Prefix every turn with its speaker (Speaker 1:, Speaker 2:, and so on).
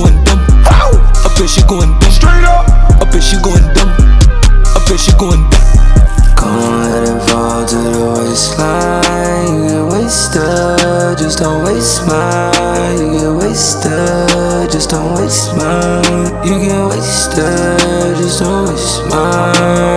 Speaker 1: going dumb. I bet she going dumb. Straight up. I bet she going dumb. I bet she going dumb.
Speaker 2: Come on, let it fall to the waistline. You get wasted, just don't waste mine. You get wasted, just don't waste mine. You get wasted, just don't waste mine.